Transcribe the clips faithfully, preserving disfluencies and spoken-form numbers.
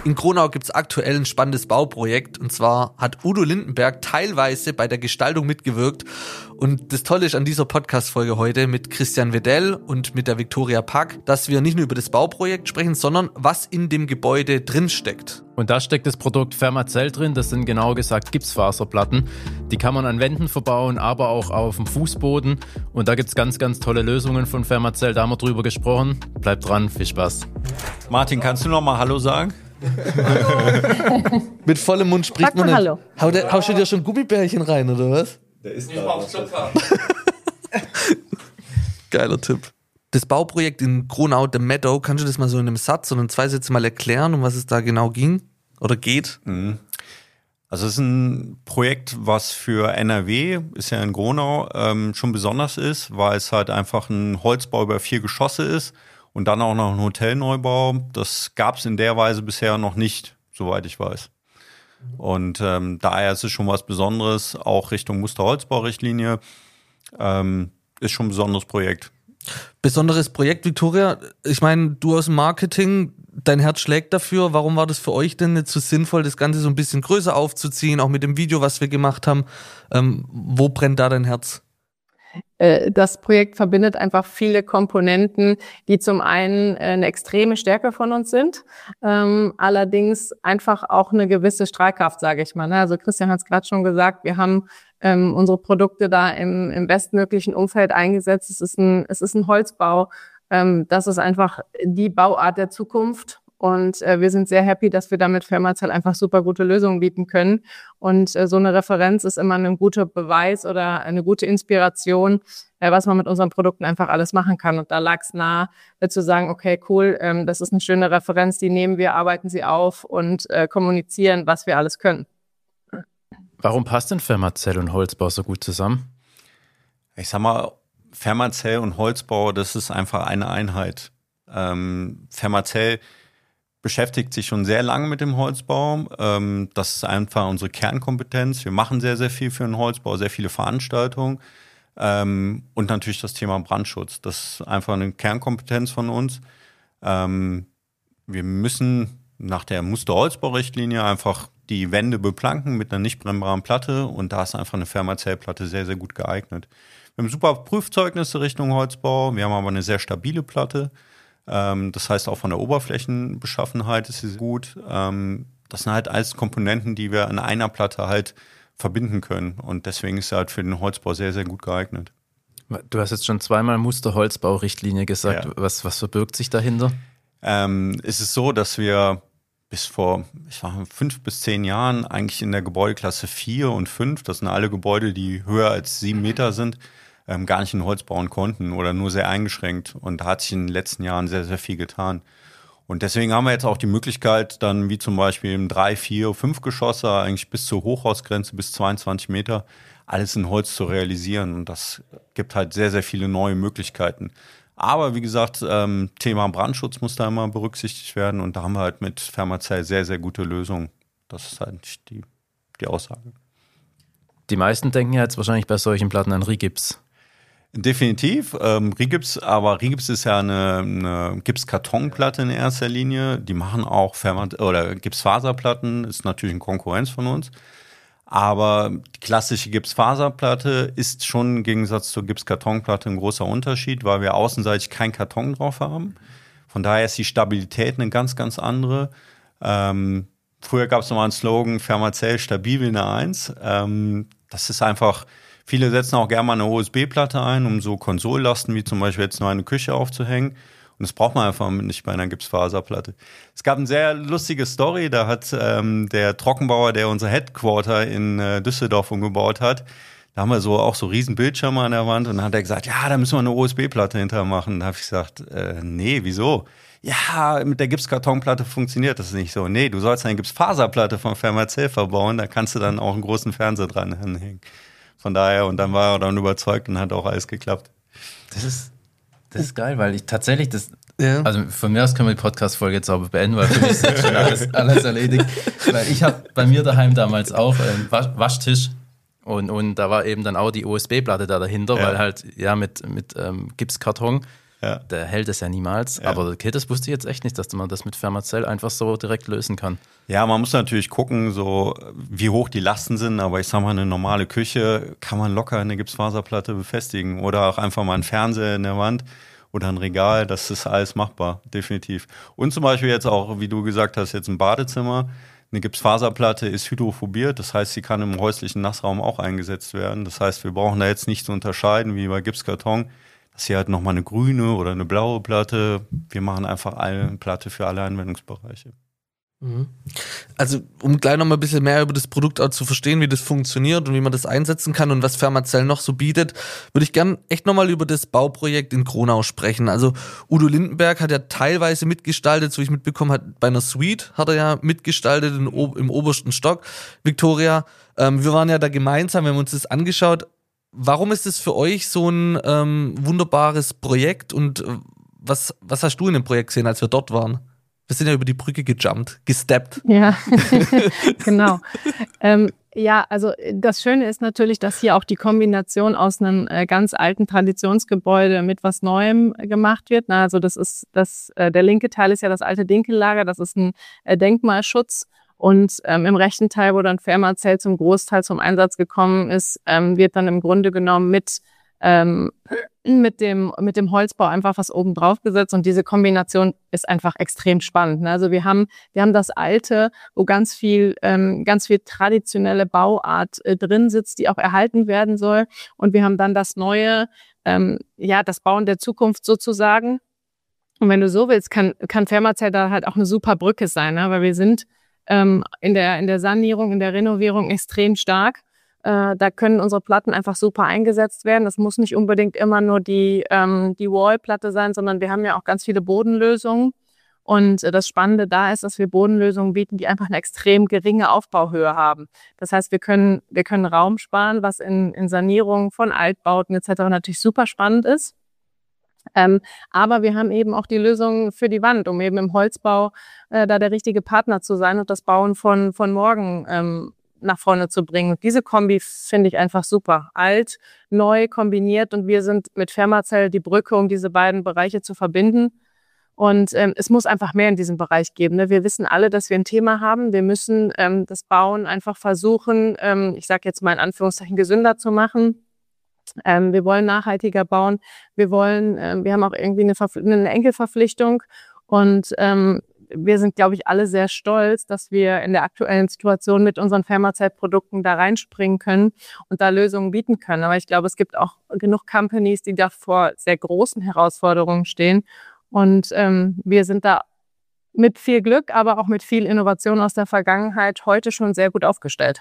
In Kronau gibt es aktuell ein spannendes Bauprojekt und zwar hat Udo Lindenberg teilweise bei der Gestaltung mitgewirkt und das Tolle ist an dieser Podcast-Folge heute mit Christian Wedell und mit der Viktoria Pack, dass wir nicht nur über das Bauprojekt sprechen, sondern was in dem Gebäude drin steckt. Und da steckt das Produkt Fermacell drin, das sind genauer gesagt Gipsfaserplatten. Die kann man an Wänden verbauen, aber auch auf dem Fußboden. Und da gibt es ganz, ganz tolle Lösungen von Fermacell, da haben wir drüber gesprochen. Bleibt dran, viel Spaß. Martin, kannst du noch mal Hallo sagen? Mit vollem Mund spricht Sag man mal nicht. Hallo. Hau der, haust du dir schon Gummibärchen rein, oder was? Der ist da. Geiler Tipp. Das Bauprojekt in Kronau, The Meadow, kannst du das mal so in einem Satz oder in zwei Sätzen mal erklären, um was es da genau ging oder geht? Also es ist ein Projekt, was für N R W, ist ja in Kronau, ähm, schon besonders ist, weil es halt einfach ein Holzbau über vier Geschosse ist und dann auch noch ein Hotelneubau. Das gab es in der Weise bisher noch nicht, soweit ich weiß. Und ähm, daher ist es schon was Besonderes, auch Richtung Musterholzbaurichtlinie. Ähm, ist schon ein besonderes Projekt. Besonderes Projekt, Viktoria. Ich meine, du aus dem Marketing, dein Herz schlägt dafür. Warum war das für euch denn nicht so sinnvoll, das Ganze so ein bisschen größer aufzuziehen, auch mit dem Video, was wir gemacht haben? Ähm, wo brennt da dein Herz? Das Projekt verbindet einfach viele Komponenten, die zum einen eine extreme Stärke von uns sind, ähm, allerdings einfach auch eine gewisse Strahlkraft, sage ich mal. Also Christian hat es gerade schon gesagt, wir haben ähm, unsere Produkte da im, im bestmöglichen Umfeld eingesetzt. Es ist ein, es ist ein Holzbau. Ähm, das ist einfach die Bauart der Zukunft. Und äh, wir sind sehr happy, dass wir damit Fermacell einfach super gute Lösungen bieten können. Und äh, so eine Referenz ist immer ein guter Beweis oder eine gute Inspiration, äh, was man mit unseren Produkten einfach alles machen kann. Und da lag es nah, äh, zu sagen, okay, cool, ähm, das ist eine schöne Referenz, die nehmen wir, arbeiten sie auf und äh, kommunizieren, was wir alles können. Warum passt denn Fermacell und Holzbau so gut zusammen? Ich sag mal, Fermacell und Holzbau, das ist einfach eine Einheit. Ähm, Fermacell beschäftigt sich schon sehr lange mit dem Holzbau. Ähm, das ist einfach unsere Kernkompetenz. Wir machen sehr, sehr viel für den Holzbau, sehr viele Veranstaltungen. Ähm, und natürlich das Thema Brandschutz. Das ist einfach eine Kernkompetenz von uns. Ähm, wir müssen nach der Musterholzbaurichtlinie einfach die Wände beplanken mit einer nicht brennbaren Platte. Und da ist einfach eine Fermacell-Platte sehr, sehr gut geeignet. Wir haben super Prüfzeugnisse Richtung Holzbau. Wir haben aber eine sehr stabile Platte. Das heißt, auch von der Oberflächenbeschaffenheit ist sie gut. Das sind halt alles Komponenten, die wir an einer Platte halt verbinden können. Und deswegen ist sie halt für den Holzbau sehr, sehr gut geeignet. Du hast jetzt schon zweimal Musterholzbaurichtlinie gesagt. Ja. Was, was verbirgt sich dahinter? Ähm, es ist so, dass wir bis vor ich war, fünf bis zehn Jahren eigentlich in der Gebäudeklasse vier und fünf, das sind alle Gebäude, die höher als sieben Meter sind, Ähm, gar nicht in Holz bauen konnten oder nur sehr eingeschränkt. Und da hat sich in den letzten Jahren sehr, sehr viel getan. Und deswegen haben wir jetzt auch die Möglichkeit, dann wie zum Beispiel im drei, vier, fünf Geschosse, eigentlich bis zur Hochhausgrenze, bis zweiundzwanzig Meter, alles in Holz zu realisieren. Und das gibt halt sehr, sehr viele neue Möglichkeiten. Aber wie gesagt, ähm, Thema Brandschutz muss da immer berücksichtigt werden. Und da haben wir halt mit Fermacell sehr, sehr gute Lösungen. Das ist halt die, die Aussage. Die meisten denken ja jetzt wahrscheinlich bei solchen Platten an Rigips. Definitiv, ähm, Rigips, aber Rigips ist ja eine, eine Gipskartonplatte in erster Linie. Die machen auch Fermat- oder Gipsfaserplatten, ist natürlich eine Konkurrenz von uns. Aber die klassische Gipsfaserplatte ist schon im Gegensatz zur Gipskartonplatte ein großer Unterschied, weil wir außenseitig keinen Karton drauf haben. Von daher ist die Stabilität eine ganz, ganz andere. Ähm, früher gab es nochmal einen Slogan, Fermacell stabil wie eine Eins. Ähm, das ist einfach... Viele setzen auch gerne mal eine O S B-Platte ein, um so Konsollasten wie zum Beispiel jetzt nur eine Küche aufzuhängen. Und das braucht man einfach nicht bei einer Gipsfaserplatte. Es gab eine sehr lustige Story, da hat ähm, der Trockenbauer, der unser Headquarter in äh, Düsseldorf umgebaut hat, da haben wir so auch so riesen Bildschirme an der Wand und dann hat er gesagt, ja, da müssen wir eine O S B-Platte hinterher machen. Da habe ich gesagt, äh, nee, wieso? Ja, mit der Gipskartonplatte funktioniert das nicht so. Nee, du sollst eine Gipsfaserplatte von Fermacell verbauen, da kannst du dann auch einen großen Fernseher dran anhängen. Von daher, und dann war er dann überzeugt und hat auch alles geklappt. Das ist, das ist geil, weil ich tatsächlich das, ja. Also von mir aus können wir die Podcast-Folge jetzt aber beenden, weil für mich ist jetzt schon alles, alles erledigt. Weil ich habe bei mir daheim damals auch einen Waschtisch und, und da war eben dann auch die O S B-Platte da dahinter, ja. Weil halt, ja, mit, mit ähm, Gipskarton Ja. Der hält es ja niemals. Ja. Aber okay, das wusste ich jetzt echt nicht, dass man das mit Fermacell einfach so direkt lösen kann. Ja, man muss natürlich gucken, so wie hoch die Lasten sind, aber ich sag mal, eine normale Küche kann man locker eine Gipsfaserplatte befestigen oder auch einfach mal einen Fernseher in der Wand oder ein Regal, das ist alles machbar, definitiv. Und zum Beispiel jetzt auch, wie du gesagt hast, jetzt ein Badezimmer. Eine Gipsfaserplatte ist hydrophobiert, das heißt, sie kann im häuslichen Nassraum auch eingesetzt werden. Das heißt, wir brauchen da jetzt nicht zu unterscheiden wie bei Gipskarton. Das hier halt nochmal eine grüne oder eine blaue Platte. Wir machen einfach eine Platte für alle Anwendungsbereiche. Also, um gleich noch mal ein bisschen mehr über das Produkt auch zu verstehen, wie das funktioniert und wie man das einsetzen kann und was Fermacell noch so bietet, würde ich gern echt noch mal über das Bauprojekt in Kronau sprechen. Also, Udo Lindenberg hat ja teilweise mitgestaltet, so wie ich mitbekommen habe, bei einer Suite hat er ja mitgestaltet in, im obersten Stock. Victoria, ähm, wir waren ja da gemeinsam, wir haben uns das angeschaut. Warum ist es für euch so ein ähm, wunderbares Projekt und äh, was, was hast du in dem Projekt gesehen, als wir dort waren? Wir sind ja über die Brücke gejumpt, gesteppt. Ja, genau. ähm, ja, also das Schöne ist natürlich, dass hier auch die Kombination aus einem äh, ganz alten Traditionsgebäude mit was Neuem äh, gemacht wird. Na, also das ist das, äh, der linke Teil ist ja das alte Dinkellager, das ist ein äh, Denkmalschutz. Und ähm, im rechten Teil, wo dann Fermacell zum Großteil zum Einsatz gekommen ist, ähm, wird dann im Grunde genommen mit ähm, mit dem mit dem Holzbau einfach was oben drauf gesetzt und diese Kombination ist einfach extrem spannend. Ne? Also wir haben wir haben das Alte, wo ganz viel ähm, ganz viel traditionelle Bauart äh, drin sitzt, die auch erhalten werden soll, und wir haben dann das Neue, ähm, ja das Bauen der Zukunft sozusagen. Und wenn du so willst, kann kann Fermacell da halt auch eine super Brücke sein, ne? Weil wir sind ähm, in der in der Sanierung, in der Renovierung extrem stark. Da können unsere Platten einfach super eingesetzt werden. Das muss nicht unbedingt immer nur die, ähm, die Wallplatte sein, sondern wir haben ja auch ganz viele Bodenlösungen. Und äh, das Spannende da ist, dass wir Bodenlösungen bieten, die einfach eine extrem geringe Aufbauhöhe haben. Das heißt, wir können, wir können Raum sparen, was in, in Sanierungen von Altbauten et cetera natürlich super spannend ist. Ähm, aber wir haben eben auch die Lösung für die Wand, um eben im Holzbau äh, da der richtige Partner zu sein und das Bauen von, von morgen ähm, nach vorne zu bringen. Und diese Kombi finde ich einfach super. Alt, neu kombiniert, und wir sind mit Fermacell die Brücke, um diese beiden Bereiche zu verbinden. Und ähm, es muss einfach mehr in diesem Bereich geben. Ne? Wir wissen alle, dass wir ein Thema haben. Wir müssen ähm, das Bauen einfach versuchen, ähm, ich sage jetzt mal in Anführungszeichen, gesünder zu machen. Ähm, wir wollen nachhaltiger bauen. Wir wollen, ähm, wir haben auch irgendwie eine, Verpfl- eine Enkelverpflichtung, und ähm, wir sind, glaube ich, alle sehr stolz, dass wir in der aktuellen Situation mit unseren Fermacell-Produkten da reinspringen können und da Lösungen bieten können. Aber ich glaube, es gibt auch genug Companies, die da vor sehr großen Herausforderungen stehen. Und ähm, wir sind da mit viel Glück, aber auch mit viel Innovation aus der Vergangenheit heute schon sehr gut aufgestellt.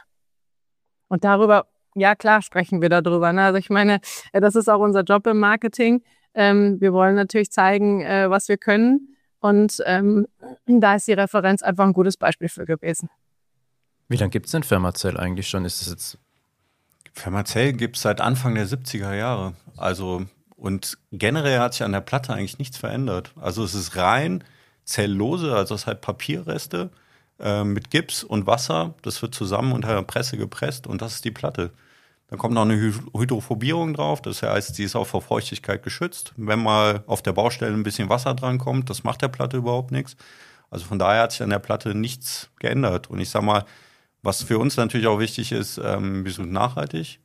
Und darüber, ja klar, sprechen wir darüber. Ne? Also ich meine, das ist auch unser Job im Marketing. Ähm, wir wollen natürlich zeigen, äh, was wir können. Und ähm, da ist die Referenz einfach ein gutes Beispiel für gewesen. Wie lange gibt es denn Fermacell eigentlich schon? Ist es jetzt? Fermacell gibt es seit Anfang der siebziger Jahre. Also, und generell hat sich an der Platte eigentlich nichts verändert. Also es ist rein Zellulose, also es ist halt Papierreste äh, mit Gips und Wasser. Das wird zusammen unter der Presse gepresst und das ist die Platte. Dann kommt noch eine Hydrophobierung drauf, das heißt, sie ist auch vor Feuchtigkeit geschützt. Wenn mal auf der Baustelle ein bisschen Wasser dran kommt, das macht der Platte überhaupt nichts. Also von daher hat sich an der Platte nichts geändert. Und ich sag mal, was für uns natürlich auch wichtig ist, ähm, wir sind nachhaltig.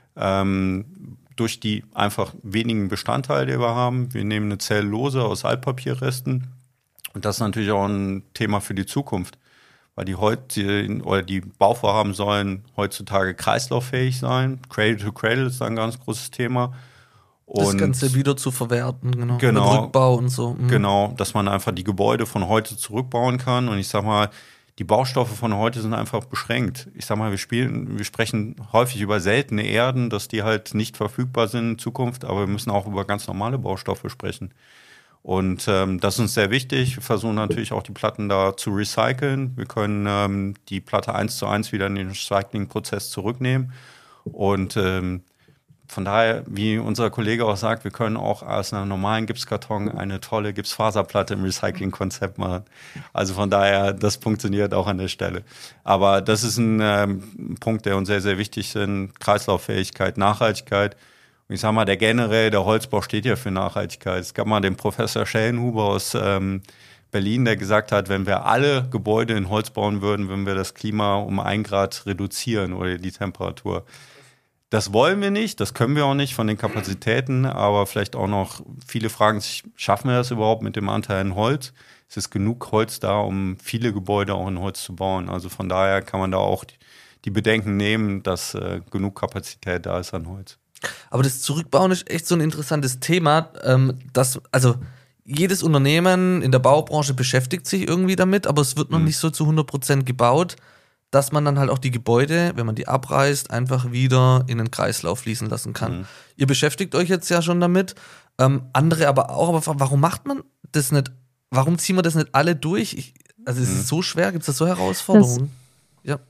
Ähm, durch die einfach wenigen Bestandteile, die wir haben. Wir nehmen eine Zellulose aus Altpapierresten. Und das ist natürlich auch ein Thema für die Zukunft. Weil die heute oder die Bauvorhaben sollen heutzutage kreislauffähig sein. Cradle to Cradle ist ein ganz großes Thema. Und das Ganze wieder zu verwerten, genau. Genau. Mit Rückbau und so. Mhm. Genau, dass man einfach die Gebäude von heute zurückbauen kann. Und ich sag mal, die Baustoffe von heute sind einfach beschränkt. Ich sag mal, wir spielen, wir sprechen häufig über seltene Erden, dass die halt nicht verfügbar sind in Zukunft, aber wir müssen auch über ganz normale Baustoffe sprechen. Und ähm, das ist uns sehr wichtig. Wir versuchen natürlich auch die Platten da zu recyceln. Wir können ähm, die Platte eins zu eins wieder in den Recyclingprozess zurücknehmen. Und ähm, von daher, wie unser Kollege auch sagt, wir können auch aus einer normalen Gipskarton eine tolle Gipsfaserplatte im Recyclingkonzept machen. Also von daher, das funktioniert auch an der Stelle. Aber das ist ein ähm, Punkt, der uns sehr, sehr wichtig ist. Kreislauffähigkeit, Nachhaltigkeit. Und ich sag mal, der generell, der Holzbau steht ja für Nachhaltigkeit. Es gab mal den Professor Schellenhuber aus ähm, Berlin, der gesagt hat, wenn wir alle Gebäude in Holz bauen würden, würden wir das Klima um ein Grad reduzieren oder die Temperatur. Das wollen wir nicht, das können wir auch nicht von den Kapazitäten, aber vielleicht auch noch viele fragen sich, schaffen wir das überhaupt mit dem Anteil in Holz? Es ist genug Holz da, um viele Gebäude auch in Holz zu bauen. Also von daher kann man da auch die, die Bedenken nehmen, dass äh, genug Kapazität da ist an Holz. Aber das Zurückbauen ist echt so ein interessantes Thema, ähm, das, also jedes Unternehmen in der Baubranche beschäftigt sich irgendwie damit, aber es wird noch mhm. nicht so zu hundert Prozent gebaut, dass man dann halt auch die Gebäude, wenn man die abreißt, einfach wieder in den Kreislauf fließen lassen kann. Mhm. Ihr beschäftigt euch jetzt ja schon damit, ähm, andere aber auch, aber warum macht man das nicht, warum ziehen wir das nicht alle durch? Ich, also es mhm. ist so schwer, gibt es da so Herausforderungen? Das, ja.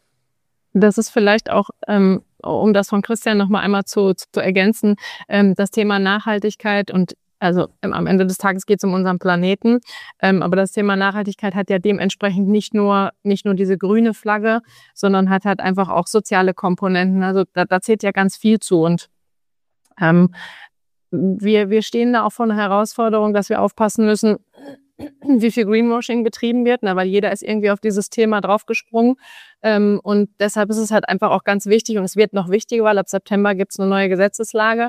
Das ist vielleicht auch, ähm, um das von Christian nochmal einmal zu, zu ergänzen, ähm, das Thema Nachhaltigkeit und also ähm, am Ende des Tages geht es um unseren Planeten, ähm, aber das Thema Nachhaltigkeit hat ja dementsprechend nicht nur nicht nur diese grüne Flagge, sondern hat halt einfach auch soziale Komponenten. Also da, da zählt ja ganz viel zu und ähm, wir wir stehen da auch vor einer Herausforderung, dass wir aufpassen müssen, wie viel Greenwashing betrieben wird, na, weil jeder ist irgendwie auf dieses Thema draufgesprungen ähm, und deshalb ist es halt einfach auch ganz wichtig und es wird noch wichtiger, weil ab September gibt es eine neue Gesetzeslage,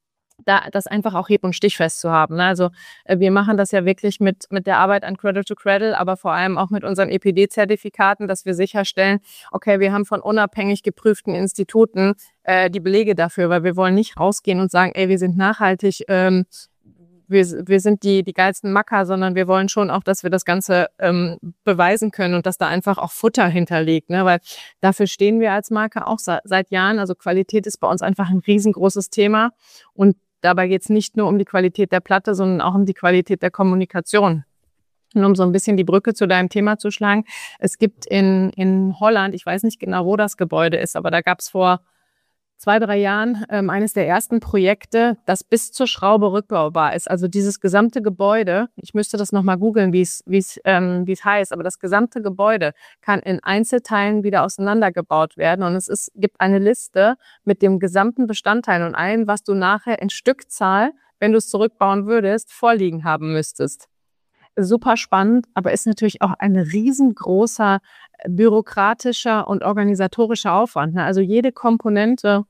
da das einfach auch hieb- und stichfest zu haben. Also äh, wir machen das ja wirklich mit mit der Arbeit an Cradle to Cradle, aber vor allem auch mit unseren E P D-Zertifikaten, dass wir sicherstellen, okay, wir haben von unabhängig geprüften Instituten äh, die Belege dafür, weil wir wollen nicht rausgehen und sagen, ey, wir sind nachhaltig, ähm, wir, wir sind die die geilsten Macker, sondern wir wollen schon auch, dass wir das Ganze ähm, beweisen können und dass da einfach auch Futter hinterliegt, ne? Weil dafür stehen wir als Marke auch sa- seit Jahren. Also Qualität ist bei uns einfach ein riesengroßes Thema und dabei geht es nicht nur um die Qualität der Platte, sondern auch um die Qualität der Kommunikation. Und um so ein bisschen die Brücke zu deinem Thema zu schlagen, es gibt in in Holland, ich weiß nicht genau, wo das Gebäude ist, aber da gab es vor zwei, drei Jahren ähm, eines der ersten Projekte, das bis zur Schraube rückbaubar ist. Also dieses gesamte Gebäude, ich müsste das nochmal googeln, wie es wie es ähm, wie es heißt, aber das gesamte Gebäude kann in Einzelteilen wieder auseinandergebaut werden und es ist gibt eine Liste mit dem gesamten Bestandteil und allem, was du nachher in Stückzahl, wenn du es zurückbauen würdest, vorliegen haben müsstest. Super spannend, aber ist natürlich auch ein riesengroßer bürokratischer und organisatorischer Aufwand. Ne? Also jede Komponente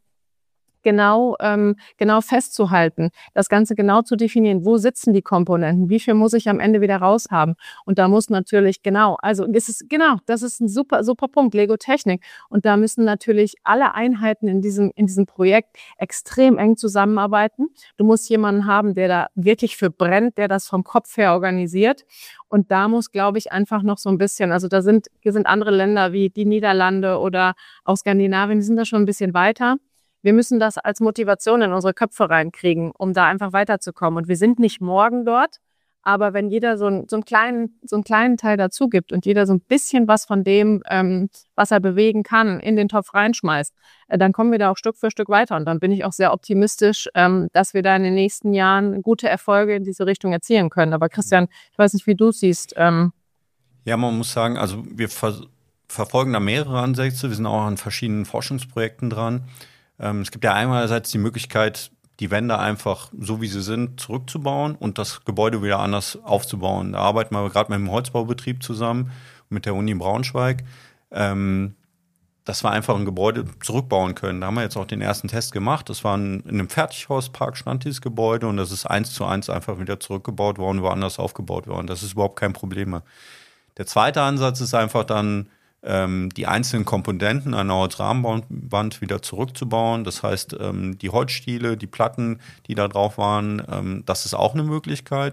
genau ähm, genau festzuhalten, das Ganze genau zu definieren, wo sitzen die Komponenten, wie viel muss ich am Ende wieder raus haben. Und da muss natürlich genau, also das ist genau, das ist ein super super Punkt, Lego Technik. Und da müssen natürlich alle Einheiten in diesem in diesem Projekt extrem eng zusammenarbeiten. Du musst jemanden haben, der da wirklich für brennt, der das vom Kopf her organisiert. Und da muss, glaube ich, einfach noch so ein bisschen, also da sind hier sind andere Länder wie die Niederlande oder auch Skandinavien, die sind da schon ein bisschen weiter. Wir müssen das als Motivation in unsere Köpfe reinkriegen, um da einfach weiterzukommen. Und wir sind nicht morgen dort, aber wenn jeder so, ein, so, einen, kleinen, so einen kleinen Teil dazu gibt und jeder so ein bisschen was von dem, ähm, was er bewegen kann, in den Topf reinschmeißt, äh, dann kommen wir da auch Stück für Stück weiter. Und dann bin ich auch sehr optimistisch, ähm, dass wir da in den nächsten Jahren gute Erfolge in diese Richtung erzielen können. Aber Christian, ich weiß nicht, wie du es siehst. Ähm ja, man muss sagen, also wir ver- verfolgen da mehrere Ansätze. Wir sind auch an verschiedenen Forschungsprojekten dran. Es gibt ja einerseits die Möglichkeit, die Wände einfach so wie sie sind zurückzubauen und das Gebäude wieder anders aufzubauen. Da arbeiten wir gerade mit dem Holzbaubetrieb zusammen, mit der Uni Braunschweig, ähm, dass wir einfach ein Gebäude zurückbauen können. Da haben wir jetzt auch den ersten Test gemacht. Das war ein, in einem Fertighauspark stand dieses Gebäude und das ist eins zu eins einfach wieder zurückgebaut worden, woanders aufgebaut worden. Das ist überhaupt kein Problem mehr. Der zweite Ansatz ist einfach dann, die einzelnen Komponenten einer Holzrahmenwand wieder zurückzubauen. Das heißt, die Holzstiele, die Platten, die da drauf waren, das ist auch eine Möglichkeit,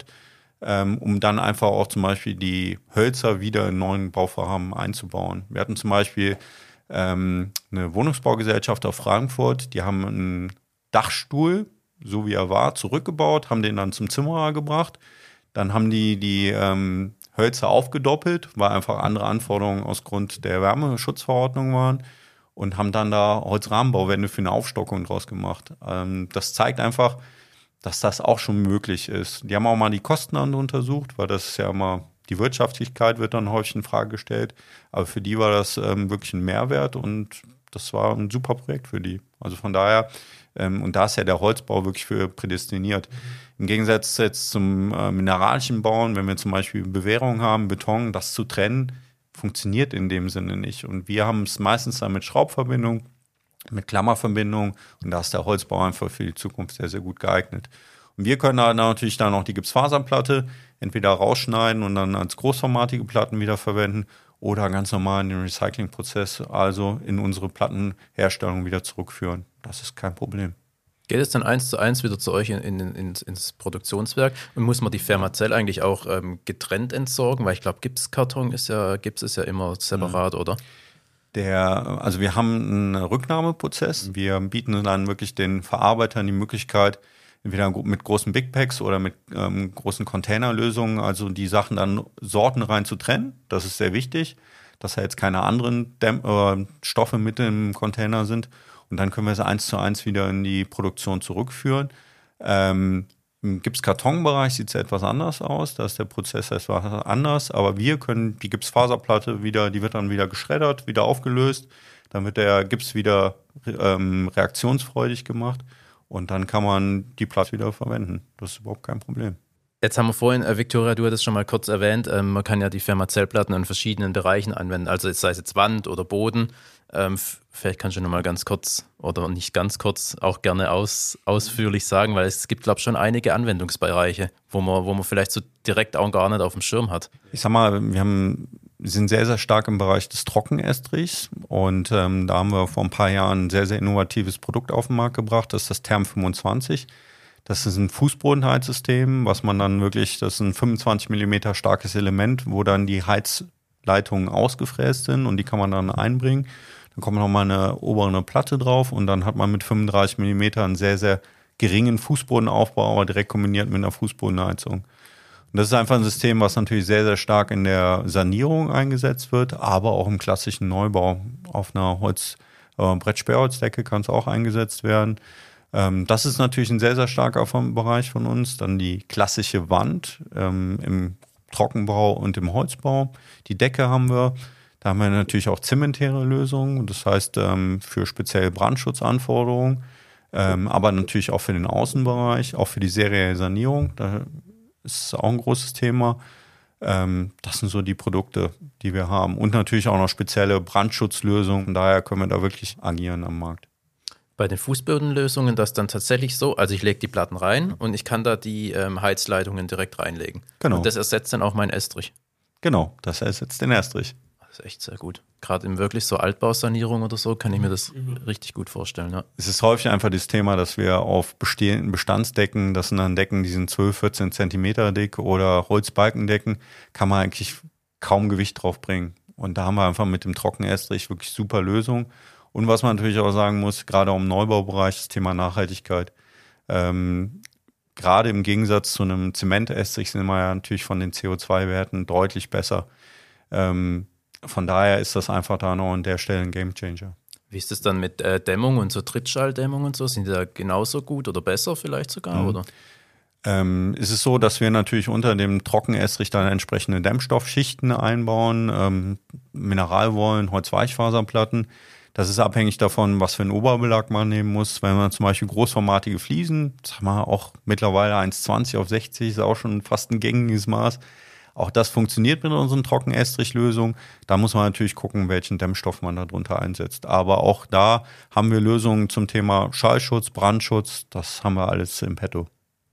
um dann einfach auch zum Beispiel die Hölzer wieder in neuen Bauvorhaben einzubauen. Wir hatten zum Beispiel eine Wohnungsbaugesellschaft aus Frankfurt, die haben einen Dachstuhl, so wie er war, zurückgebaut, haben den dann zum Zimmerer gebracht. Dann haben die die ähm, Hölzer aufgedoppelt, weil einfach andere Anforderungen aus Grund der Wärmeschutzverordnung waren und haben dann da Holzrahmenbauwände für eine Aufstockung draus gemacht. Ähm, das zeigt einfach, dass das auch schon möglich ist. Die haben auch mal die Kosten untersucht, weil das ist ja immer, die Wirtschaftlichkeit wird dann häufig in Frage gestellt. Aber für die war das ähm, wirklich ein Mehrwert und das war ein super Projekt für die. Also von daher, ähm, und da ist ja der Holzbau wirklich für prädestiniert. Im Gegensatz jetzt zum äh, mineralischen Bauen, wenn wir zum Beispiel Bewehrung haben, Beton, das zu trennen, funktioniert in dem Sinne nicht. Und wir haben es meistens dann mit Schraubverbindung, mit Klammerverbindung, und da ist der Holzbau einfach für die Zukunft sehr, sehr gut geeignet. Und wir können da natürlich dann auch die Gipsfaserplatte entweder rausschneiden und dann als großformatige Platten wieder verwenden oder ganz normal in den Recyclingprozess, also in unsere Plattenherstellung wieder zurückführen. Das ist kein Problem. Geht es dann eins zu eins wieder zu euch in, in, ins, ins Produktionswerk und muss man die Fermacell eigentlich auch ähm, getrennt entsorgen? Weil ich glaube, Gipskarton ist ja, Gips ist ja immer separat, mhm. oder? Der, also wir haben einen Rücknahmeprozess. Wir bieten dann wirklich den Verarbeitern die Möglichkeit, entweder mit großen Big Packs oder mit ähm, großen Containerlösungen, also die Sachen dann sortenrein zu trennen. Das ist sehr wichtig, dass da jetzt keine anderen Dämm- äh, Stoffe mit im Container sind. Und dann können wir es eins zu eins wieder in die Produktion zurückführen. Ähm, Im Gipskartonbereich sieht es etwas anders aus. Da ist der Prozess etwas anders. Aber wir können die Gipsfaserplatte wieder, die wird dann wieder geschreddert, wieder aufgelöst. Dann wird der Gips wieder ähm, reaktionsfreudig gemacht. Und dann kann man die Platte wieder verwenden. Das ist überhaupt kein Problem. Jetzt haben wir vorhin, äh, Viktoria, du hattest schon mal kurz erwähnt, ähm, man kann ja die Fermacellplatten in verschiedenen Bereichen anwenden, also sei es jetzt Wand oder Boden. Ähm, f- vielleicht kannst du noch mal ganz kurz oder nicht ganz kurz auch gerne aus, ausführlich sagen, weil es gibt, glaube ich, schon einige Anwendungsbereiche, wo man, wo man vielleicht so direkt auch gar nicht auf dem Schirm hat. Ich sag mal, wir haben, wir sind sehr, sehr stark im Bereich des Trockenestrichs und ähm, da haben wir vor ein paar Jahren ein sehr, sehr innovatives Produkt auf den Markt gebracht, das ist das Therm fünfundzwanzig. Das ist ein Fußbodenheizsystem, was man dann wirklich, das ist ein fünfundzwanzig Millimeter starkes Element, wo dann die Heizleitungen ausgefräst sind und die kann man dann einbringen. Dann kommt nochmal eine obere Platte drauf und dann hat man mit fünfunddreißig Millimeter einen sehr, sehr geringen Fußbodenaufbau, aber direkt kombiniert mit einer Fußbodenheizung. Und das ist einfach ein System, was natürlich sehr, sehr stark in der Sanierung eingesetzt wird, aber auch im klassischen Neubau. Auf einer Holz, äh, Brettsperrholzdecke kann es auch eingesetzt werden. Das ist natürlich ein sehr, sehr starker Bereich von uns. Dann die klassische Wand ähm, im Trockenbau und im Holzbau. Die Decke haben wir. Da haben wir natürlich auch zementäre Lösungen. Das heißt, ähm, für spezielle Brandschutzanforderungen, ähm, aber natürlich auch für den Außenbereich, auch für die serielle Sanierung. Da ist auch ein großes Thema. Ähm, das sind so die Produkte, die wir haben. Und natürlich auch noch spezielle Brandschutzlösungen. Von daher können wir da wirklich agieren am Markt. Bei den Fußbodenlösungen das dann tatsächlich so, also ich lege die Platten rein und ich kann da die ähm, Heizleitungen direkt reinlegen. Genau. Und das ersetzt dann auch meinen Estrich. Genau, das ersetzt den Estrich. Das ist echt sehr gut. Gerade in wirklich so Altbausanierung oder so kann ich mir das mhm. richtig gut vorstellen. Ja. Es ist häufig einfach das Thema, dass wir auf bestehenden Bestandsdecken, das sind dann Decken, die sind zwölf, vierzehn Zentimeter dick oder Holzbalkendecken, kann man eigentlich kaum Gewicht drauf bringen. Und da haben wir einfach mit dem Trockenestrich wirklich super Lösung. Und was man natürlich auch sagen muss, gerade im Neubaubereich, das Thema Nachhaltigkeit. Ähm, gerade im Gegensatz zu einem Zementestrich sind wir ja natürlich von den C O zwei Werten deutlich besser. Ähm, von daher ist das einfach da noch an der Stelle ein Gamechanger. Wie ist es dann mit äh, Dämmung und so Trittschalldämmung und so? Sind die da genauso gut oder besser vielleicht sogar? Mhm. Oder? Ähm, ist es so, dass wir natürlich unter dem Trockenestrich dann entsprechende Dämmstoffschichten einbauen, ähm, Mineralwollen, Holzweichfaserplatten. Das ist abhängig davon, was für einen Oberbelag man nehmen muss. Wenn man zum Beispiel großformatige Fliesen, sag mal auch mittlerweile eins Komma zwanzig auf sechzig, ist auch schon fast ein gängiges Maß. Auch das funktioniert mit unseren Trockenestrichlösungen. Da muss man natürlich gucken, welchen Dämmstoff man da drunter einsetzt. Aber auch da haben wir Lösungen zum Thema Schallschutz, Brandschutz. Das haben wir alles im Petto.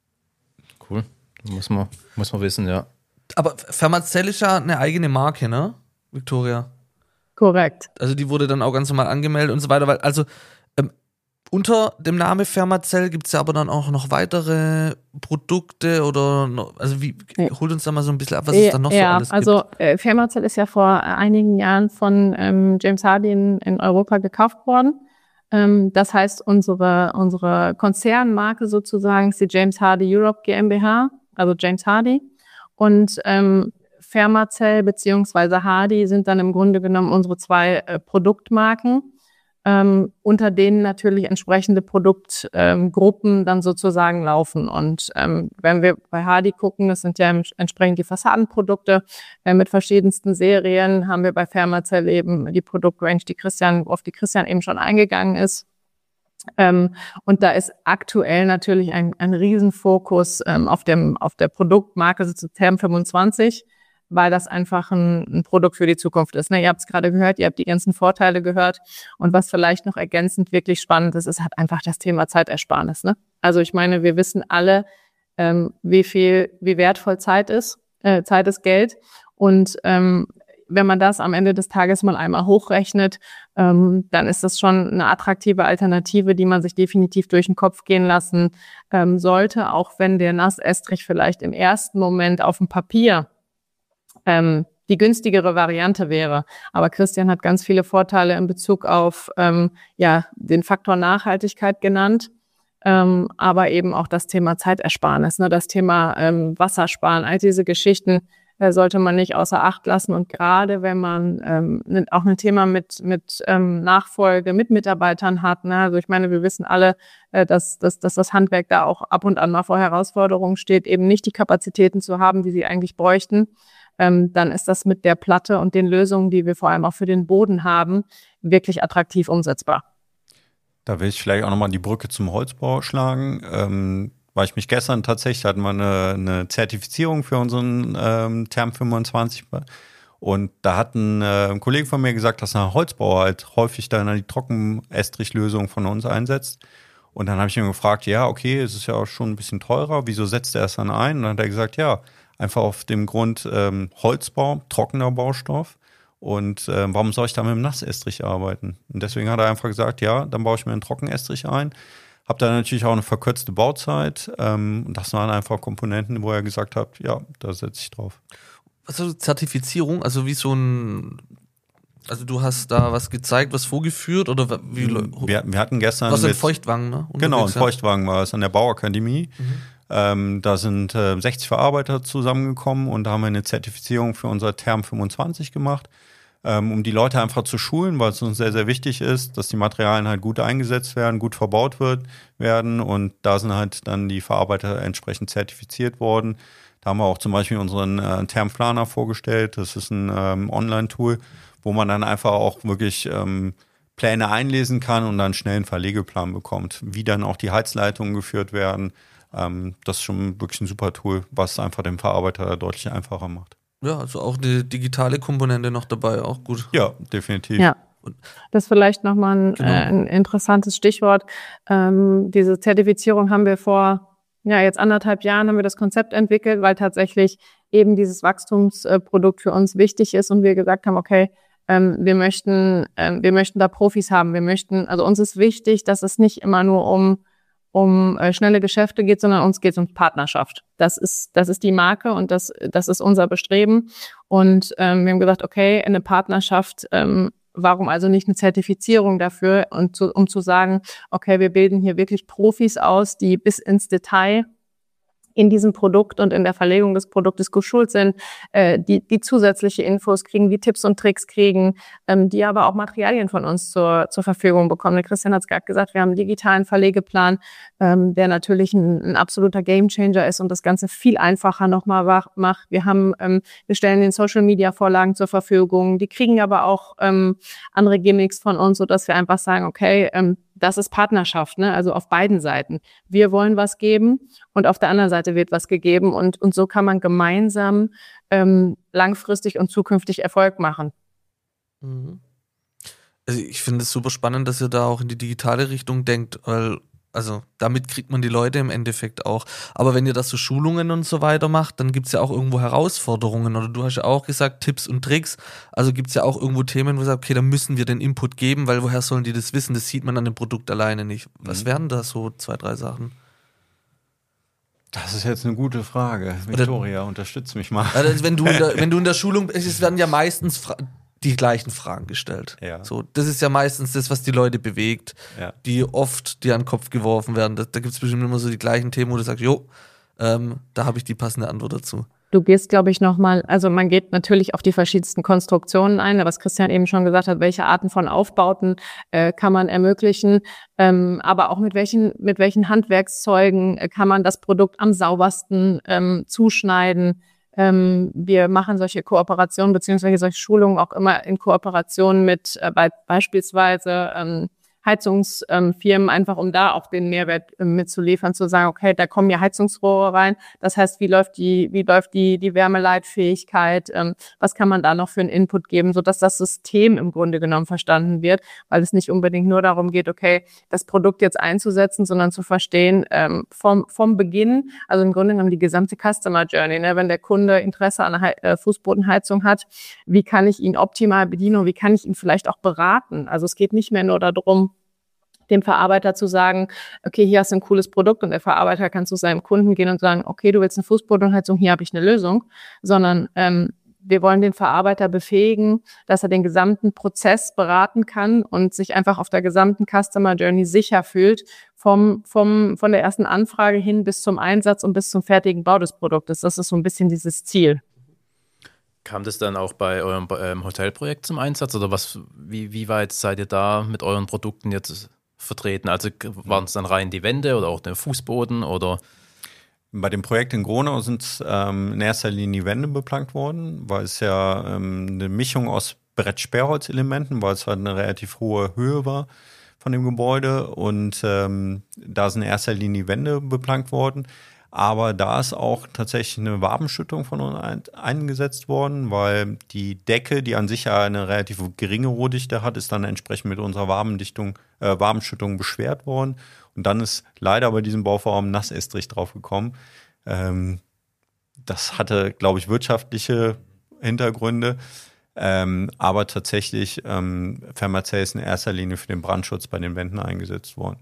Cool, muss man, muss man wissen, ja. Aber Fermacell ist ja eine eigene Marke, ne, Viktoria? Korrekt. Also die wurde dann auch ganz normal angemeldet und so weiter. Weil, also ähm, unter dem Namen Fermacell gibt es ja aber dann auch noch weitere Produkte oder noch, also wie, ja. holt uns da mal so ein bisschen ab, was es dann noch ja, so alles also, gibt. Ja, also Fermacell ist ja vor einigen Jahren von ähm, James Hardie in, in Europa gekauft worden. Ähm, das heißt, unsere, unsere Konzernmarke sozusagen ist die James Hardie Europe GmbH, also James Hardie. Und ähm, Fermacell beziehungsweise Hardie sind dann im Grunde genommen unsere zwei äh, Produktmarken, ähm, unter denen natürlich entsprechende Produktgruppen ähm, dann sozusagen laufen. Und ähm, wenn wir bei Hardie gucken, das sind ja entsprechend die Fassadenprodukte äh, mit verschiedensten Serien, haben wir bei Fermacell eben die Produktrange, die Christian, auf die Christian eben schon eingegangen ist. Ähm, und da ist aktuell natürlich ein, ein Riesenfokus ähm, auf dem auf der Produktmarke so Therm fünfundzwanzig, weil das einfach ein, ein Produkt für die Zukunft ist. Ne? Ihr habt es gerade gehört, ihr habt die ganzen Vorteile gehört. Und was vielleicht noch ergänzend wirklich spannend ist, ist halt einfach das Thema Zeitersparnis. Ne? Also ich meine, wir wissen alle, ähm, wie viel, wie wertvoll Zeit ist. Äh, Zeit ist Geld. Und ähm, wenn man das am Ende des Tages mal einmal hochrechnet, ähm, dann ist das schon eine attraktive Alternative, die man sich definitiv durch den Kopf gehen lassen ähm, sollte, auch wenn der Nassestrich vielleicht im ersten Moment auf dem Papier ähm, die günstigere Variante wäre. Aber Christian hat ganz viele Vorteile in Bezug auf ähm, ja den Faktor Nachhaltigkeit genannt, ähm, aber eben auch das Thema Zeitersparnis, ne, das Thema ähm, Wassersparen, all diese Geschichten sollte man nicht außer Acht lassen. Und gerade wenn man ähm, auch ein Thema mit mit ähm, Nachfolge, mit Mitarbeitern hat, ne? Also ich meine, wir wissen alle, äh, dass, dass, dass das Handwerk da auch ab und an mal vor Herausforderungen steht, eben nicht die Kapazitäten zu haben, die sie eigentlich bräuchten. Ähm, dann ist das mit der Platte und den Lösungen, die wir vor allem auch für den Boden haben, wirklich attraktiv umsetzbar. Da will ich vielleicht auch nochmal die Brücke zum Holzbau schlagen. Ähm Weil ich mich gestern tatsächlich hatten wir eine, eine Zertifizierung für unseren ähm, Therm fünfundzwanzig und da hat ein, äh, ein Kollege von mir gesagt, dass ein Holzbauer halt häufig dann die Trockenestrichlösung von uns einsetzt. Und dann habe ich ihn gefragt, ja, okay, es ist ja auch schon ein bisschen teurer, wieso setzt er es dann ein? Und dann hat er gesagt, ja, einfach auf dem Grund ähm, Holzbau, trockener Baustoff. Und äh, warum soll ich da mit dem Nassestrich arbeiten? Und deswegen hat er einfach gesagt, ja, dann baue ich mir einen Trockenestrich ein. Hab da natürlich auch eine verkürzte Bauzeit. Ähm, das waren einfach Komponenten, wo er gesagt hat, ja, da setze ich drauf. Also Zertifizierung, also wie so ein, also du hast da was gezeigt, was vorgeführt oder wie? Wir, wir hatten gestern was in mit, Feuchtwangen, ne? Genau, in Feuchtwangen war es an der Bauakademie. Mhm. Ähm, da sind äh, sechzig Verarbeiter zusammengekommen und da haben wir eine Zertifizierung für unser Therm fünfundzwanzig gemacht, ähm, um die Leute einfach zu schulen, weil es uns sehr, sehr wichtig ist, dass die Materialien halt gut eingesetzt werden, gut verbaut wird, werden und da sind halt dann die Verarbeiter entsprechend zertifiziert worden. Da haben wir auch zum Beispiel unseren äh, Thermplaner vorgestellt. Das ist ein ähm, Online-Tool, wo man dann einfach auch wirklich ähm, Pläne einlesen kann und dann schnell einen Verlegeplan bekommt, wie dann auch die Heizleitungen geführt werden. Ähm, das ist schon wirklich ein super Tool, was einfach dem Verarbeiter deutlich einfacher macht. Ja, also auch eine digitale Komponente noch dabei, auch gut. Ja, definitiv. Ja, das ist vielleicht nochmal ein, Genau. äh, ein interessantes Stichwort. Ähm, diese Zertifizierung haben wir vor, ja, jetzt anderthalb Jahren haben wir das Konzept entwickelt, weil tatsächlich eben dieses Wachstumsprodukt für uns wichtig ist und wir gesagt haben, okay, ähm, wir möchten, ähm, wir möchten da Profis haben. Wir möchten, also uns ist wichtig, dass es nicht immer nur um um äh, schnelle Geschäfte geht, sondern uns geht es um Partnerschaft. Das ist das ist die Marke und das das ist unser Bestreben. Und ähm, wir haben gesagt, okay, eine Partnerschaft, ähm, warum also nicht eine Zertifizierung dafür? Und zu, um zu sagen, okay, wir bilden hier wirklich Profis aus, die bis ins Detail in diesem Produkt und in der Verlegung des Produktes geschult sind, äh, die, die zusätzliche Infos kriegen, die Tipps und Tricks kriegen, ähm, die aber auch Materialien von uns zur, zur Verfügung bekommen. Der Christian hat es gerade gesagt, wir haben einen digitalen Verlegeplan, ähm, der natürlich ein, ein absoluter Gamechanger ist und das Ganze viel einfacher nochmal macht. Wir haben, ähm, wir stellen den Social-Media-Vorlagen zur Verfügung, die kriegen aber auch ähm, andere Gimmicks von uns, sodass wir einfach sagen, okay, ähm, das ist Partnerschaft, ne? Also auf beiden Seiten. Wir wollen was geben und auf der anderen Seite wird was gegeben und, und so kann man gemeinsam ähm, langfristig und zukünftig Erfolg machen. Mhm. Also ich finde es super spannend, dass ihr da auch in die digitale Richtung denkt, weil also damit kriegt man die Leute im Endeffekt auch. Aber wenn ihr das so Schulungen und so weiter macht, dann gibt's ja auch irgendwo Herausforderungen. Oder du hast ja auch gesagt, Tipps und Tricks. Also gibt's ja auch irgendwo Themen, wo du sagst, okay, da müssen wir den Input geben, weil woher sollen die das wissen? Das sieht man an dem Produkt alleine nicht. Was mhm. wären da so zwei, drei Sachen? Das ist jetzt eine gute Frage. Victoria, unterstütz mich mal. Also wenn du in der, wenn du in der Schulung bist, es werden ja meistens Fra- die gleichen Fragen gestellt. Ja. So, das ist ja meistens das, was die Leute bewegt, ja. die oft dir an den Kopf geworfen werden. Da, da gibt es bestimmt immer so die gleichen Themen, wo du sagst, jo, ähm, da habe ich die passende Antwort dazu. Du gehst, glaube ich, nochmal, also man geht natürlich auf die verschiedensten Konstruktionen ein, was Christian eben schon gesagt hat, welche Arten von Aufbauten äh, kann man ermöglichen, ähm, aber auch mit welchen mit welchen Handwerkszeugen äh, kann man das Produkt am saubersten ähm, zuschneiden. Ähm, wir machen solche Kooperationen beziehungsweise solche Schulungen auch immer in Kooperation mit äh, bei, beispielsweise ähm, Heizungsfirmen, einfach um da auch den Mehrwert äh, mitzuliefern, zu sagen, okay, da kommen ja Heizungsrohre rein. Das heißt, wie läuft die, wie läuft die, die Wärmeleitfähigkeit? Ähm, was kann man da noch für einen Input geben, sodass das System im Grunde genommen verstanden wird, weil es nicht unbedingt nur darum geht, okay, das Produkt jetzt einzusetzen, sondern zu verstehen, ähm, vom, vom Beginn, also im Grunde genommen die gesamte Customer Journey, ne? Wenn der Kunde Interesse an einer He- äh, Fußbodenheizung hat, wie kann ich ihn optimal bedienen und wie kann ich ihn vielleicht auch beraten? Also es geht nicht mehr nur darum, dem Verarbeiter zu sagen, okay, hier hast du ein cooles Produkt und der Verarbeiter kann zu seinem Kunden gehen und sagen, okay, du willst eine Fußbodenheizung, hier habe ich eine Lösung, sondern ähm, wir wollen den Verarbeiter befähigen, dass er den gesamten Prozess beraten kann und sich einfach auf der gesamten Customer Journey sicher fühlt, vom, vom, von der ersten Anfrage hin bis zum Einsatz und bis zum fertigen Bau des Produktes. Das ist so ein bisschen dieses Ziel. Kam das dann auch bei eurem ähm, Hotelprojekt zum Einsatz oder was? Wie, wie weit seid ihr da mit euren Produkten jetzt vertreten? Also waren es dann rein die Wände oder auch der Fußboden oder? Bei dem Projekt in Gronau sind ähm, in erster Linie die Wände beplankt worden, weil es ja ähm, eine Mischung aus Brett-Sperrholz-Elementen, weil es halt eine relativ hohe Höhe war von dem Gebäude und ähm, da sind in erster Linie die Wände beplankt worden. Aber da ist auch tatsächlich eine Wabenschüttung von uns ein, eingesetzt worden, weil die Decke, die an sich ja eine relativ geringe Rohdichte hat, ist dann entsprechend mit unserer Wabendichtung, äh, Wabenschüttung beschwert worden. Und dann ist leider bei diesem Bauvorhaben Nassestrich draufgekommen. Ähm, das hatte, glaube ich, wirtschaftliche Hintergründe. Ähm, aber tatsächlich ähm, Fermacell ist in erster Linie für den Brandschutz bei den Wänden eingesetzt worden.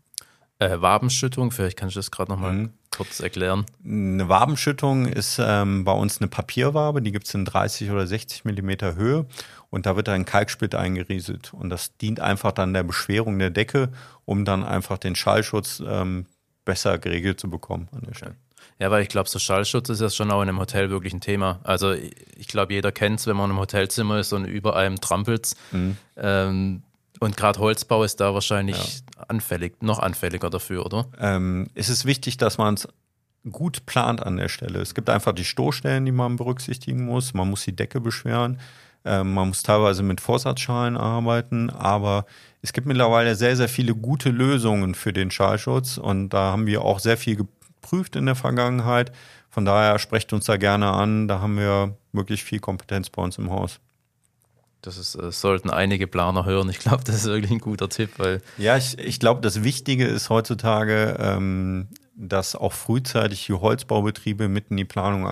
Äh, Wabenschüttung, vielleicht kann ich das gerade nochmal mhm. kurz erklären. Eine Wabenschüttung ist ähm, bei uns eine Papierwabe, die gibt es in dreißig oder sechzig Millimeter Höhe und da wird ein Kalksplitt eingerieselt und das dient einfach dann der Beschwerung der Decke, um dann einfach den Schallschutz ähm, besser geregelt zu bekommen an der Stelle. Ja, weil ich glaube, so Schallschutz ist ja schon auch in einem Hotel wirklich ein Thema. Also ich glaube, jeder kennt es, wenn man im Hotelzimmer ist und über einem trampelt. Mhm. Ähm, Und gerade Holzbau ist da wahrscheinlich ja. anfällig, noch anfälliger dafür, oder? Ähm, es ist wichtig, dass man es gut plant an der Stelle. Es gibt einfach die Stoßstellen, die man berücksichtigen muss. Man muss die Decke beschweren. Ähm, man muss teilweise mit Vorsatzschalen arbeiten. Aber es gibt mittlerweile sehr, sehr viele gute Lösungen für den Schallschutz. Und da haben wir auch sehr viel geprüft in der Vergangenheit. Von daher sprecht uns da gerne an. Da haben wir wirklich viel Kompetenz bei uns im Haus. Das ist, das sollten einige Planer hören. Ich glaube, das ist wirklich ein guter Tipp. Weil ja, ich, ich glaube, das Wichtige ist heutzutage, ähm, dass auch frühzeitig die Holzbaubetriebe mit in die Planung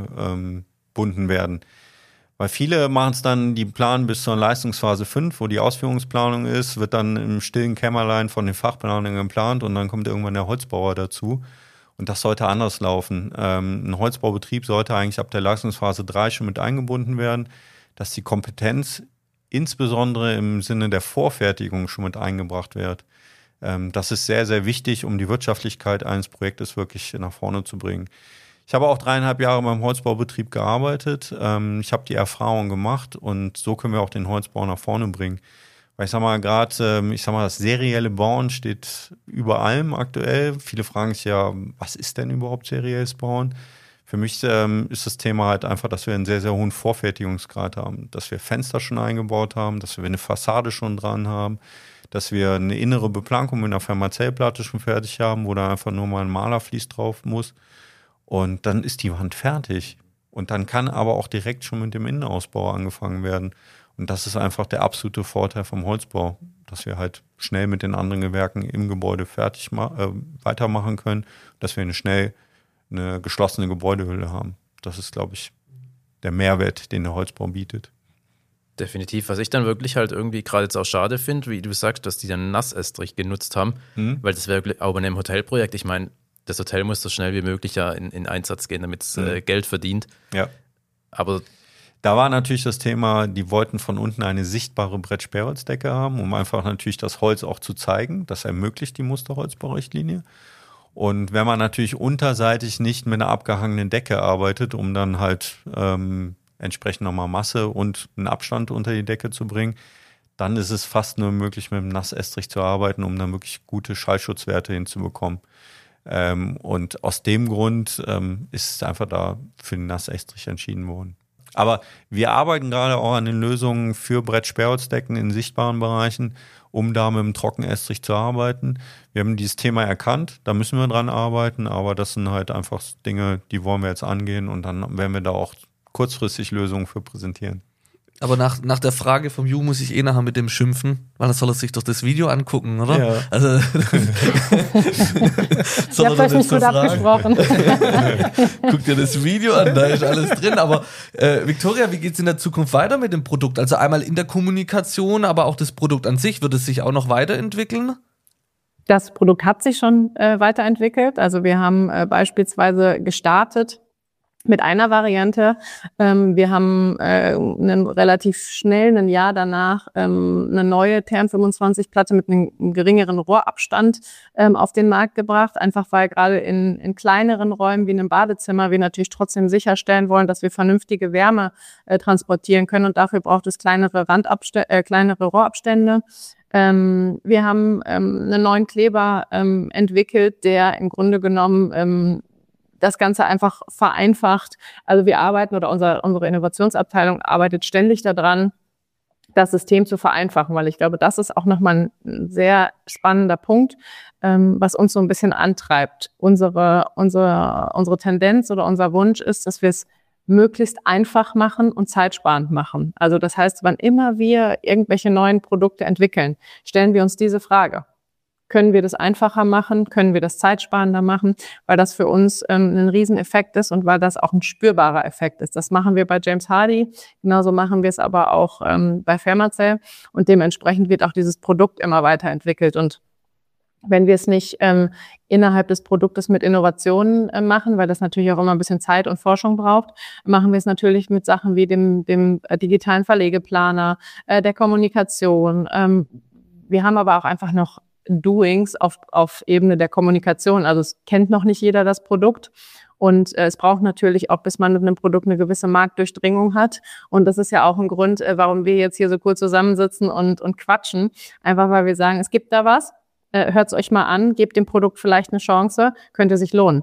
eingebunden werden. Weil viele machen es dann, die planen bis zur Leistungsphase fünf, wo die Ausführungsplanung ist, wird dann im stillen Kämmerlein von den Fachplanern geplant und dann kommt irgendwann der Holzbauer dazu. Und das sollte anders laufen. Ähm, ein Holzbaubetrieb sollte eigentlich ab der Leistungsphase drei schon mit eingebunden werden, dass die Kompetenz insbesondere im Sinne der Vorfertigung schon mit eingebracht wird. Ähm, das ist sehr, sehr wichtig, um die Wirtschaftlichkeit eines Projektes wirklich nach vorne zu bringen. Ich habe auch dreieinhalb Jahre beim Holzbaubetrieb gearbeitet. Ähm, ich habe die Erfahrung gemacht und so können wir auch den Holzbau nach vorne bringen. Weil ich sag mal, gerade, ähm, ich sag mal, das serielle Bauen steht über allem aktuell. Viele fragen sich ja, was ist denn überhaupt serielles Bauen? Für mich ähm, ist das Thema halt einfach, dass wir einen sehr, sehr hohen Vorfertigungsgrad haben. Dass wir Fenster schon eingebaut haben, dass wir eine Fassade schon dran haben, dass wir eine innere Beplankung mit einer Fermacellplatte schon fertig haben, wo da einfach nur mal ein Malervlies drauf muss. Und dann ist die Wand fertig. Und dann kann aber auch direkt schon mit dem Innenausbau angefangen werden. Und das ist einfach der absolute Vorteil vom Holzbau, dass wir halt schnell mit den anderen Gewerken im Gebäude fertig ma- äh, weitermachen können, dass wir eine schnell eine geschlossene Gebäudehülle haben. Das ist, glaube ich, der Mehrwert, den der Holzbau bietet. Definitiv. Was ich dann wirklich halt irgendwie gerade jetzt auch schade finde, wie du sagst, dass die dann Nassestrich genutzt haben, mhm. weil das wäre auch bei einem Hotelprojekt, ich meine, das Hotel muss so schnell wie möglich ja in, in Einsatz gehen, damit es mhm. äh, Geld verdient. Ja. Aber da war natürlich das Thema, die wollten von unten eine sichtbare Brett-Sperrholzdecke haben, um einfach natürlich das Holz auch zu zeigen. Das ermöglicht die Musterholzbaurichtlinie. Und wenn man natürlich unterseitig nicht mit einer abgehangenen Decke arbeitet, um dann halt ähm, entsprechend nochmal Masse und einen Abstand unter die Decke zu bringen, dann ist es fast nur möglich, mit einem Nassestrich zu arbeiten, um dann wirklich gute Schallschutzwerte hinzubekommen. Ähm, und aus dem Grund ähm, ist es einfach da für den Nassestrich entschieden worden. Aber wir arbeiten gerade auch an den Lösungen für Brettsperrholzdecken in sichtbaren Bereichen, um da mit dem Trockenestrich zu arbeiten. Wir haben dieses Thema erkannt, da müssen wir dran arbeiten, aber das sind halt einfach Dinge, die wollen wir jetzt angehen und dann werden wir da auch kurzfristig Lösungen für präsentieren. Aber nach, nach der Frage vom Ju muss ich eh nachher mit dem schimpfen, weil dann soll er sich doch das Video angucken, oder? Ja. Also, Ihr habt euch nicht gut abgesprochen. Guck dir das Video an, da ist alles drin. Aber äh, Viktoria, wie geht's in der Zukunft weiter mit dem Produkt? Also einmal in der Kommunikation, aber auch das Produkt an sich, wird es sich auch noch weiterentwickeln? Das Produkt hat sich schon äh, weiterentwickelt. Also wir haben äh, beispielsweise gestartet mit einer Variante. Ähm, wir haben äh, einen relativ schnell, ein Jahr danach, ähm, eine neue T E R N fünfundzwanzig Platte mit einem, einem geringeren Rohrabstand ähm, auf den Markt gebracht. Einfach weil gerade in, in kleineren Räumen wie in einem Badezimmer wir natürlich trotzdem sicherstellen wollen, dass wir vernünftige Wärme äh, transportieren können. Und dafür braucht es kleinere Randabstände, äh, kleinere Rohrabstände. Ähm, wir haben ähm, einen neuen Kleber ähm, entwickelt, der im Grunde genommen ähm, das Ganze einfach vereinfacht. Also wir arbeiten oder unser, unsere Innovationsabteilung arbeitet ständig daran, das System zu vereinfachen, weil ich glaube, das ist auch nochmal ein sehr spannender Punkt, ähm, was uns so ein bisschen antreibt. Unsere, unsere, unsere Tendenz oder unser Wunsch ist, dass wir es möglichst einfach machen und zeitsparend machen. Also das heißt, wann immer wir irgendwelche neuen Produkte entwickeln, stellen wir uns diese Frage. Können wir das einfacher machen? Können wir das zeitsparender machen? Weil das für uns ähm, ein Rieseneffekt ist und weil das auch ein spürbarer Effekt ist. Das machen wir bei James Hardie. Genauso machen wir es aber auch ähm, bei Fermacell. Und dementsprechend wird auch dieses Produkt immer weiterentwickelt. Und wenn wir es nicht ähm, innerhalb des Produktes mit Innovationen äh, machen, weil das natürlich auch immer ein bisschen Zeit und Forschung braucht, machen wir es natürlich mit Sachen wie dem, dem äh, digitalen Verlegeplaner, äh, der Kommunikation. Ähm, wir haben aber auch einfach noch Doings auf, auf Ebene der Kommunikation. Also es kennt noch nicht jeder das Produkt und äh, es braucht natürlich auch, bis man mit einem Produkt eine gewisse Marktdurchdringung hat. Und das ist ja auch ein Grund, äh, warum wir jetzt hier so cool zusammensitzen und, und quatschen. Einfach weil wir sagen, es gibt da was. Hört es euch mal an, gebt dem Produkt vielleicht eine Chance, könnte sich lohnen.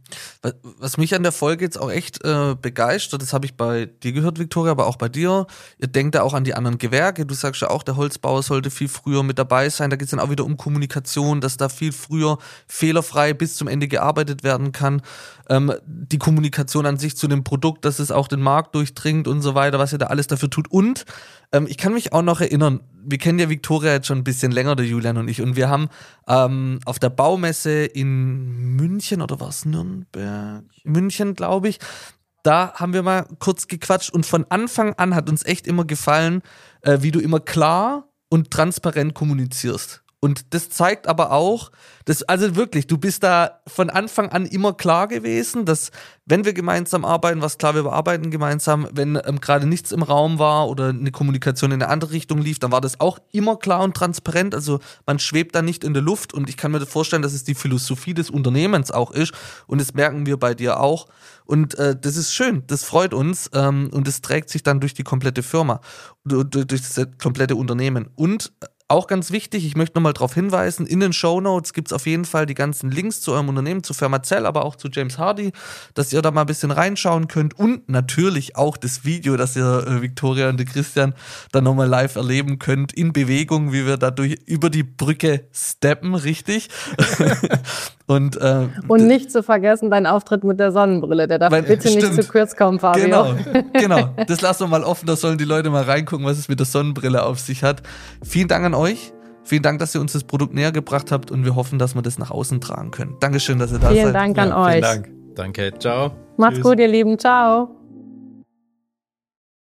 Was mich an der Folge jetzt auch echt äh, begeistert, das habe ich bei dir gehört, Viktoria, aber auch bei dir. Ihr denkt da auch an die anderen Gewerke. Du sagst ja auch, der Holzbauer sollte viel früher mit dabei sein. Da geht es dann auch wieder um Kommunikation, dass da viel früher fehlerfrei bis zum Ende gearbeitet werden kann. Ähm, die Kommunikation an sich zu dem Produkt, dass es auch den Markt durchdringt und so weiter, was ihr da alles dafür tut. Und ähm, ich kann mich auch noch erinnern, wir kennen ja Viktoria jetzt schon ein bisschen länger, der Julian und ich, und wir haben ähm, auf der Baumesse in München, oder war es Nürnberg? München, glaube ich, da haben wir mal kurz gequatscht und von Anfang an hat uns echt immer gefallen, äh, wie du immer klar und transparent kommunizierst. Und das zeigt aber auch, dass, also wirklich, du bist da von Anfang an immer klar gewesen, dass wenn wir gemeinsam arbeiten, was klar, wir arbeiten gemeinsam, wenn ähm, gerade nichts im Raum war oder eine Kommunikation in eine andere Richtung lief, dann war das auch immer klar und transparent, also man schwebt da nicht in der Luft und ich kann mir vorstellen, dass es die Philosophie des Unternehmens auch ist und das merken wir bei dir auch und äh, das ist schön, das freut uns ähm, und das trägt sich dann durch die komplette Firma, durch, durch das komplette Unternehmen und auch ganz wichtig, ich möchte nochmal darauf hinweisen, in den Shownotes gibt es auf jeden Fall die ganzen Links zu eurem Unternehmen, zu Fermacell, aber auch zu James Hardie, dass ihr da mal ein bisschen reinschauen könnt und natürlich auch das Video, das ihr äh, Viktoria und Christian dann nochmal live erleben könnt, in Bewegung, wie wir dadurch über die Brücke steppen, richtig? und, äh, und nicht zu vergessen, dein Auftritt mit der Sonnenbrille, der darf mein, bitte stimmt. nicht zu kurz kommen, Fabio. Genau, genau, das lassen wir mal offen, da sollen die Leute mal reingucken, was es mit der Sonnenbrille auf sich hat. Vielen Dank an euch. Vielen Dank, dass ihr uns das Produkt näher gebracht habt und wir hoffen, dass wir das nach außen tragen können. Dankeschön, dass ihr da Vielen seid. Dank an ja, euch. Vielen Dank. Danke, ciao. Macht's Tschüss. gut, ihr Lieben. Ciao.